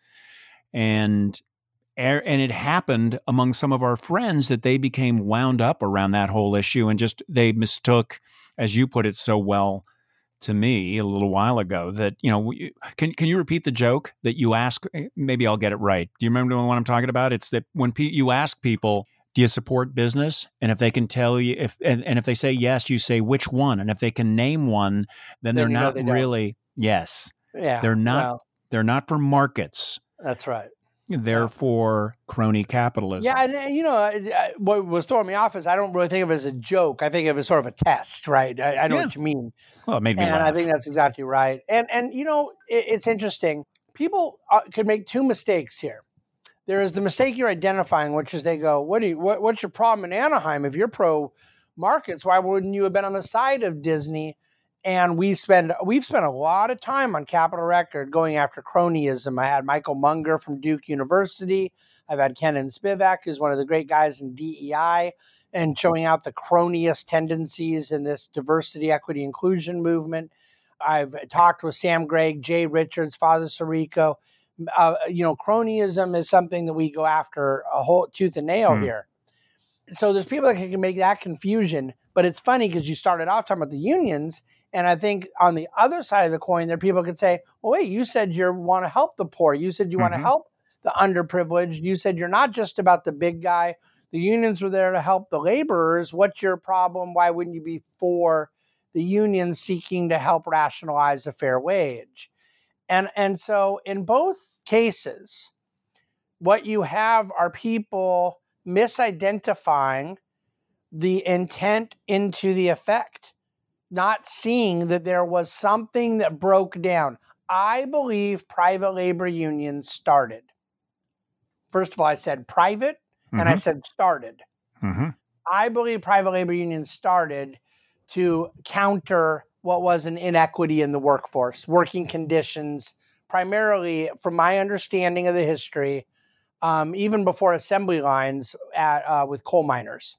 And, and it happened among some of our friends that they became wound up around that whole issue and just they mistook, as you put it so well, to me a little while ago that, you know, can can you repeat the joke that you ask? Maybe I'll get it right. Do you remember what I'm talking about? It's that when pe- you ask people, do you support business? And if they can tell you, if and, and if they say yes, you say which one. And if they can name one, then, then they're not they really, yes, yeah, they're not, well, they're not for markets. That's right. They're for crony capitalism. Yeah, and you know what was throwing me off is I don't really think of it as a joke. I think of it as sort of a test, right? I, I know yeah. what you mean. Well, it made me and laugh. I think that's exactly right. And and you know it, it's interesting. People uh, could make two mistakes here. There is the mistake you're identifying, which is they go, "What do you? What, what's your problem in Anaheim? If you're pro markets, why wouldn't you have been on the side of Disney?" And we spend we've spent a lot of time on Capitol Record going after cronyism. I had Michael Munger from Duke University. I've had Kenan Spivak, who's one of the great guys in D E I, and showing out the cronyist tendencies in this diversity, equity, inclusion movement. I've talked with Sam Gregg, Jay Richards, Father Sirico. Uh, you know, cronyism is something that we go after a whole tooth and nail mm. here. So there's people that can make that confusion, but it's funny because you started off talking about the unions. And I think on the other side of the coin, there people could say, well, wait, you said you want to help the poor. You said you mm-hmm. want to help the underprivileged. You said you're not just about the big guy. The unions were there to help the laborers. What's your problem? Why wouldn't you be for the unions seeking to help rationalize a fair wage? And, and so in both cases, what you have are people misidentifying the intent into the effect, not seeing that there was something that broke down. I believe private labor unions started. First of all, I said private, mm-hmm. and I said started. Mm-hmm. I believe private labor unions started to counter what was an inequity in the workforce, working conditions, primarily, from my understanding of the history, um, even before assembly lines at, uh, with coal miners.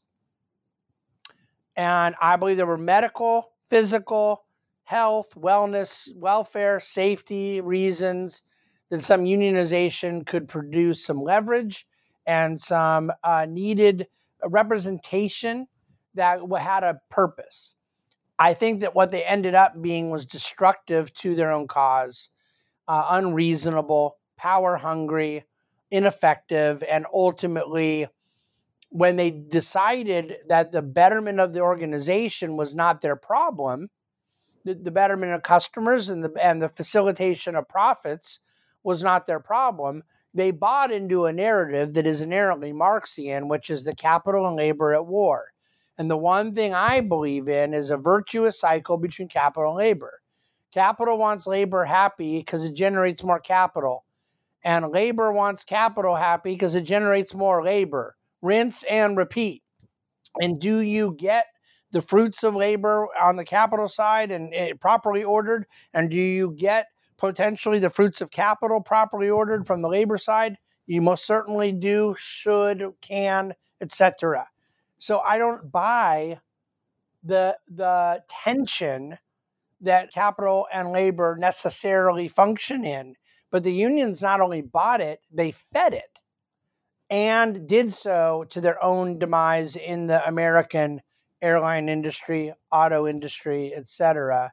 And I believe there were medical, physical, health, wellness, welfare, safety reasons that some unionization could produce some leverage and some uh, needed representation that had a purpose. I think that what they ended up being was destructive to their own cause, uh, unreasonable, power hungry, ineffective, and ultimately, when they decided that the betterment of the organization was not their problem, the, the betterment of customers and the and the facilitation of profits was not their problem, they bought into a narrative that is inherently Marxian, which is the capital and labor at war. And the one thing I believe in is a virtuous cycle between capital and labor. Capital wants labor happy because it generates more capital. And labor wants capital happy because it generates more labor. Rinse and repeat. And do you get the fruits of labor on the capital side and, and properly ordered? And do you get potentially the fruits of capital properly ordered from the labor side? You most certainly do, should, can, et cetera. So I don't buy the the tension that capital and labor necessarily function in. But the unions not only bought it, they fed it and did so to their own demise in the American airline industry, auto industry, et cetera.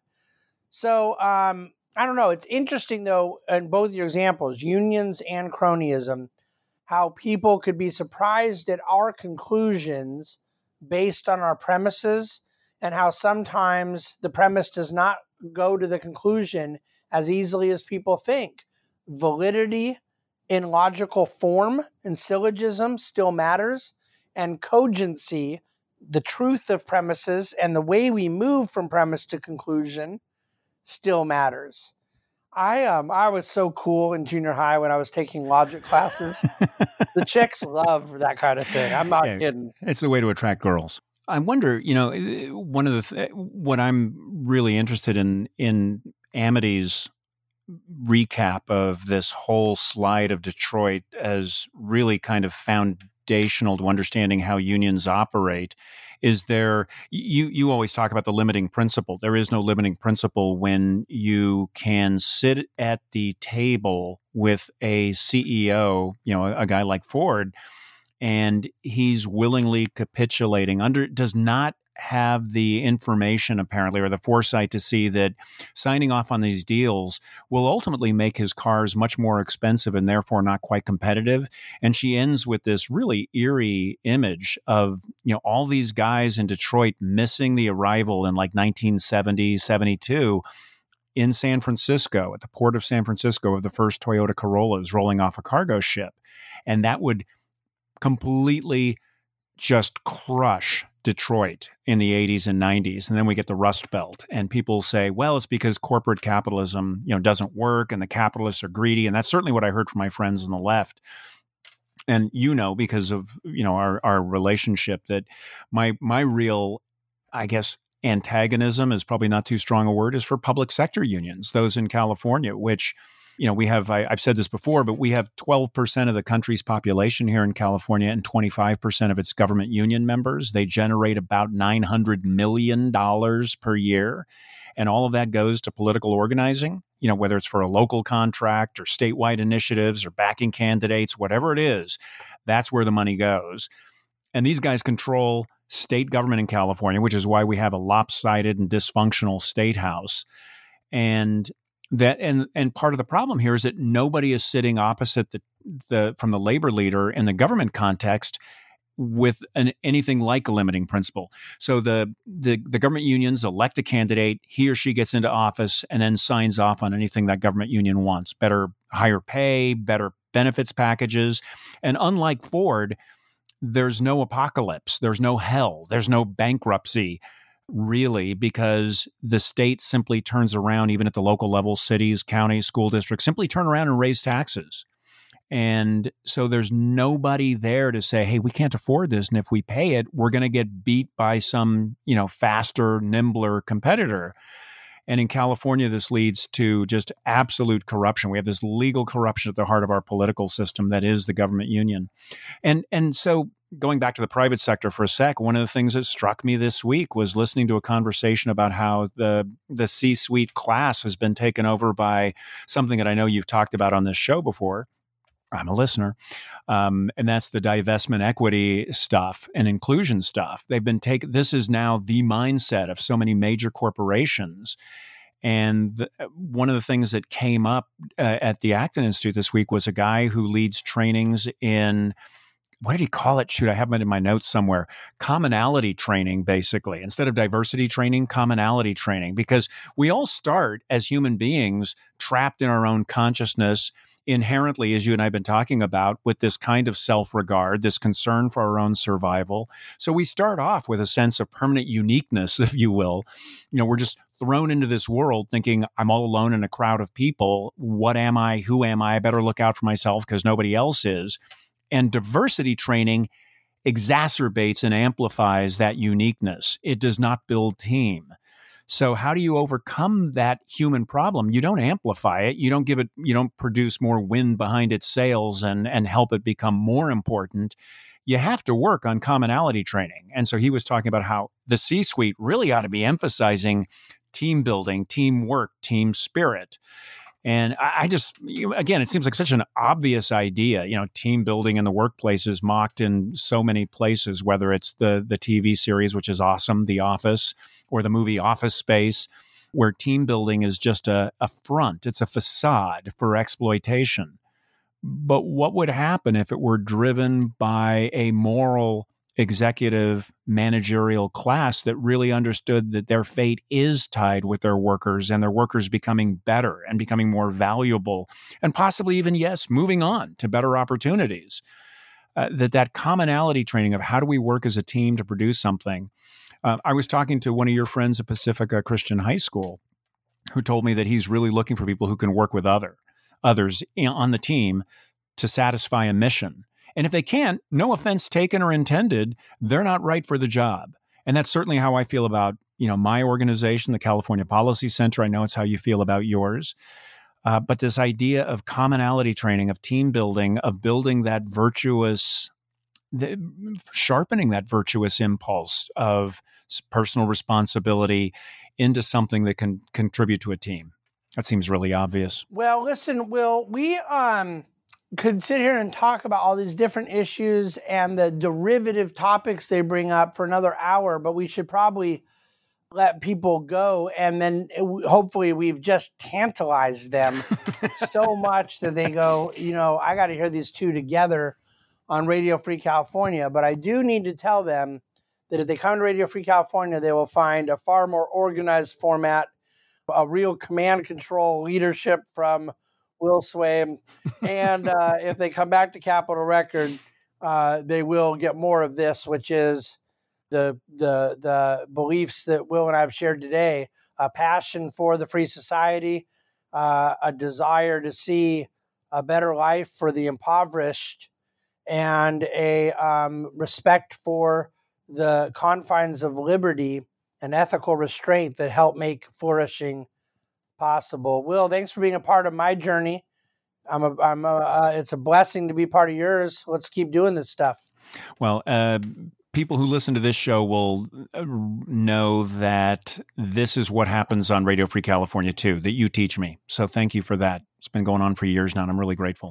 So um, I don't know. It's interesting, though, in both your examples, unions and cronyism, how people could be surprised at our conclusions based on our premises, and how sometimes the premise does not go to the conclusion as easily as people think. Validity in logical form and syllogism still matters, and cogency, the truth of premises and the way we move from premise to conclusion, still matters. I um I was so cool in junior high when I was taking logic classes. The chicks love that kind of thing. I'm not Yeah, kidding. it's the way to attract girls. I wonder, you know, one of the th- what I'm really interested in in Amity's recap of this whole slide of Detroit as really kind of foundational to understanding how unions operate is there you you always talk about the limiting principle. There is no limiting principle when you can sit at the table with a C E O, you know, a, a guy like Ford, and he's willingly capitulating under does not have the information apparently or the foresight to see that signing off on these deals will ultimately make his cars much more expensive and therefore not quite competitive. And she ends with this really eerie image of, you know, all these guys in Detroit missing the arrival in like nineteen seventy, seventy-two in San Francisco, at the port of San Francisco, of the first Toyota Corollas rolling off a cargo ship. And that would completely just crush Detroit in the eighties and nineties. And then we get the Rust Belt, and people say, well, it's because corporate capitalism, you know, doesn't work and the capitalists are greedy. And that's certainly what I heard from my friends on the left. And, you know, because of, you know, our, our relationship, that my, my real, I guess, antagonism is probably not too strong a word, is for public sector unions, those in California, which, you know, we have, I, I've said this before, but we have twelve percent of the country's population here in California and twenty-five percent of its government union members. They generate about nine hundred million dollars per year. And all of that goes to political organizing, you know, whether it's for a local contract or statewide initiatives or backing candidates, whatever it is, that's where the money goes. And these guys control state government in California, which is why we have a lopsided and dysfunctional state house. And That and and part of the problem here is that nobody is sitting opposite the the from the labor leader in the government context with an, anything like a limiting principle. So the, the the government unions elect a candidate, he or she gets into office and then signs off on anything that government union wants: better, higher pay, better benefits packages. And unlike Ford, there's no apocalypse, there's no hell, there's no bankruptcy, really, because the state simply turns around, even at the local level, cities, counties, school districts, simply turn around and raise taxes. And so there's nobody there to say, hey, we can't afford this, and if we pay it, we're going to get beat by some, you know, faster, nimbler competitor. And in California, this leads to just absolute corruption. We have this legal corruption at the heart of our political system that is the government union. And and so going back to the private sector for a sec, one of the things that struck me this week was listening to a conversation about how the the C-suite class has been taken over by something that I know you've talked about on this show before. I'm a listener. Um, and that's the divestment equity stuff and inclusion stuff. They've been taken. This is now the mindset of so many major corporations. And the, one of the things that came up uh, at the Acton Institute this week was a guy who leads trainings in, what did he call it? Shoot, I have it in my notes somewhere. Commonality training, basically. Instead of diversity training, commonality training. Because we all start as human beings trapped in our own consciousness, inherently, as you and I have been talking about, with this kind of self-regard, this concern for our own survival. So we start off with a sense of permanent uniqueness, if you will. You know, we're just thrown into this world thinking, I'm all alone in a crowd of people. What am I? Who am I? I better look out for myself because nobody else is. And diversity training exacerbates and amplifies that uniqueness. It does not build team. So how do you overcome that human problem? You don't amplify it. You don't give it, you don't produce more wind behind its sails and, and help it become more important. You have to work on commonality training. And so he was talking about how the C-suite really ought to be emphasizing team building, teamwork, team spirit. And I, I just, you, again, it seems like such an obvious idea. You know, team building in the workplace is mocked in so many places, whether it's the the T V series, which is awesome, The Office, or the movie Office Space, where team building is just a, a front. It's a facade for exploitation. But what would happen if it were driven by a moral executive managerial class that really understood that their fate is tied with their workers and their workers becoming better and becoming more valuable and possibly even, yes, moving on to better opportunities? Uh, that that commonality training of how do we work as a team to produce something. Uh, I was talking to one of your friends at Pacifica Christian High School who told me that he's really looking for people who can work with other others in, on the team to satisfy a mission. And if they can't, no offense taken or intended, they're not right for the job. And that's certainly how I feel about, you know, my organization, the California Policy Center. I know it's how you feel about yours. Uh, but this idea of commonality training, of team building, of building that virtuous, the, sharpening that virtuous impulse of personal responsibility into something that can contribute to a team. That seems really obvious. Well, listen, Will, we um, could sit here and talk about all these different issues and the derivative topics they bring up for another hour, but we should probably let people go. And then it, hopefully we've just tantalized them so much that they go, you know, I got to hear these two together on Radio Free California. But I do need to tell them that if they come to Radio Free California, they will find a far more organized format, a real command control leadership from Will Swaim. And uh, if they come back to Capitol Record, uh, they will get more of this, which is the the the beliefs that Will and I have shared today, a passion for the free society, uh, a desire to see a better life for the impoverished, and a um, respect for the confines of liberty and ethical restraint that help make flourishing possible. Will, thanks for being a part of my journey. I'm a, I'm a, uh, it's a blessing to be part of yours. Let's keep doing this stuff. Well, uh, people who listen to this show will know that this is what happens on Radio Free California too, that you teach me. So thank you for that. It's been going on for years now, and I'm really grateful.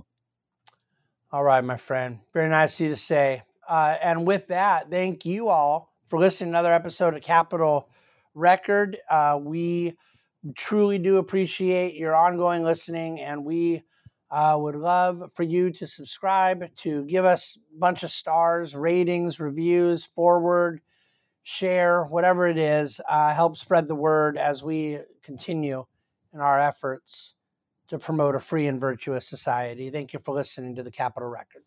All right, my friend. Very nice of you to say. Uh, and with that, thank you all for listening to another episode of Capitol Record. Uh, we truly do appreciate your ongoing listening, and we uh, would love for you to subscribe, to give us a bunch of stars, ratings, reviews, forward, share, whatever it is. Uh, help spread the word as we continue in our efforts to promote a free and virtuous society. Thank you for listening to the Capitol Record.